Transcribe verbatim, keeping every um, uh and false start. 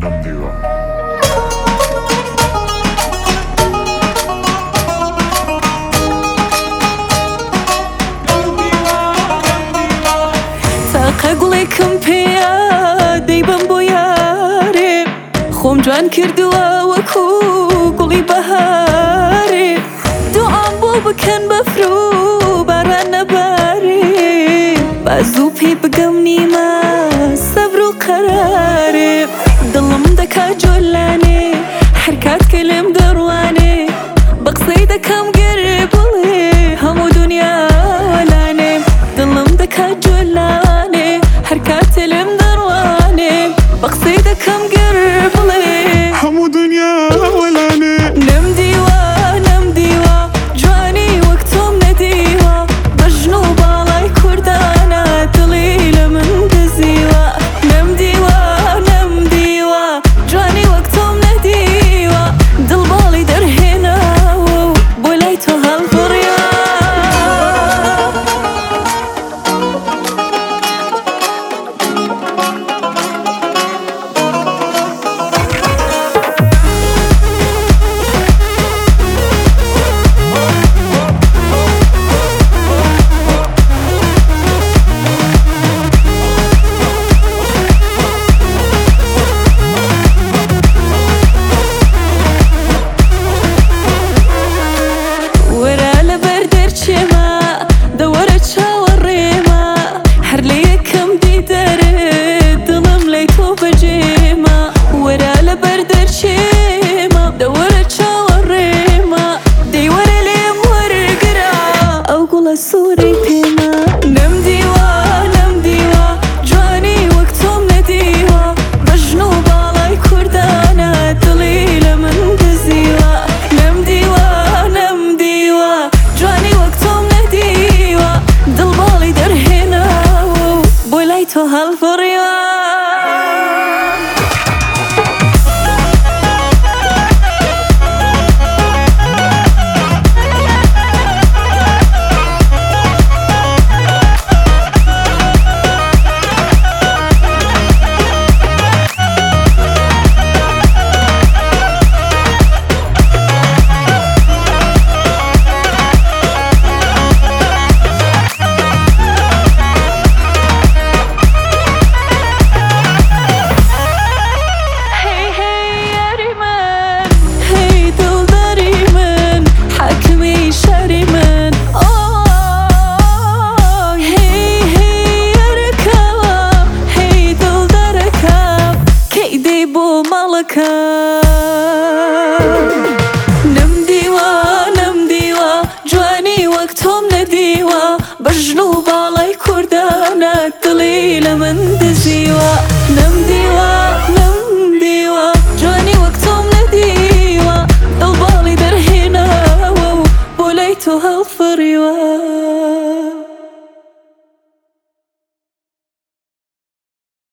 نم دیوا قەگوڵێکم پێیە دەیبم بۆ یارێ خۆم جوان کردووە وەکو گوڵی بەهارێ دوعام بۆ بکەن بەفر و باران نەبارێ بازوو پێی بگەم نیمە سەبر و قەرارێ دڵم دەکات جۆلانێ هەر کات کە لێم دەڕوانێ بە قسەی دەکەم گەرێ بڵێ هەموو دونیا وەلانێ دڵم دەکات جۆلانێ هەر کاتێ لێم دەڕوانێ بە قسەی دەکەم گەرێ بڵێ هەموو دنیا وەلانێ نەمدیوە نەمدیوە جوانی وەک تۆم نەدیوە بەژن و باڵای کوردانە دڵی لە من دەزیوە نەمدیوە نەمدیوە جوانی وەک تۆم نەدیوە دڵباڵی دەرهێناوە و بۆ لای تۆ هەڵبڕیوە سوورەی پێما نەمدیوە نەمدیوە جوانی وەک تۆم نەدیوە بەژن و باڵای کوردانە دڵی لە من دەزیوە نەمدیوە نەمدیوە جوانی وەک تۆم نەدیوە دڵباڵی دەرهێناوە و بۆ لای تۆ هەڵبڕیوە نەمدیوە نەمدیوە جوانی وەک تۆم نەدیوە بەژن و باڵای کوردانە دڵی لە من دەزیوە نەمدیوە نەمدیوە جوانی وەک تۆم نەدیوە دڵباڵی دەرهێناوە و بۆ لای تۆ هەڵفڕیوە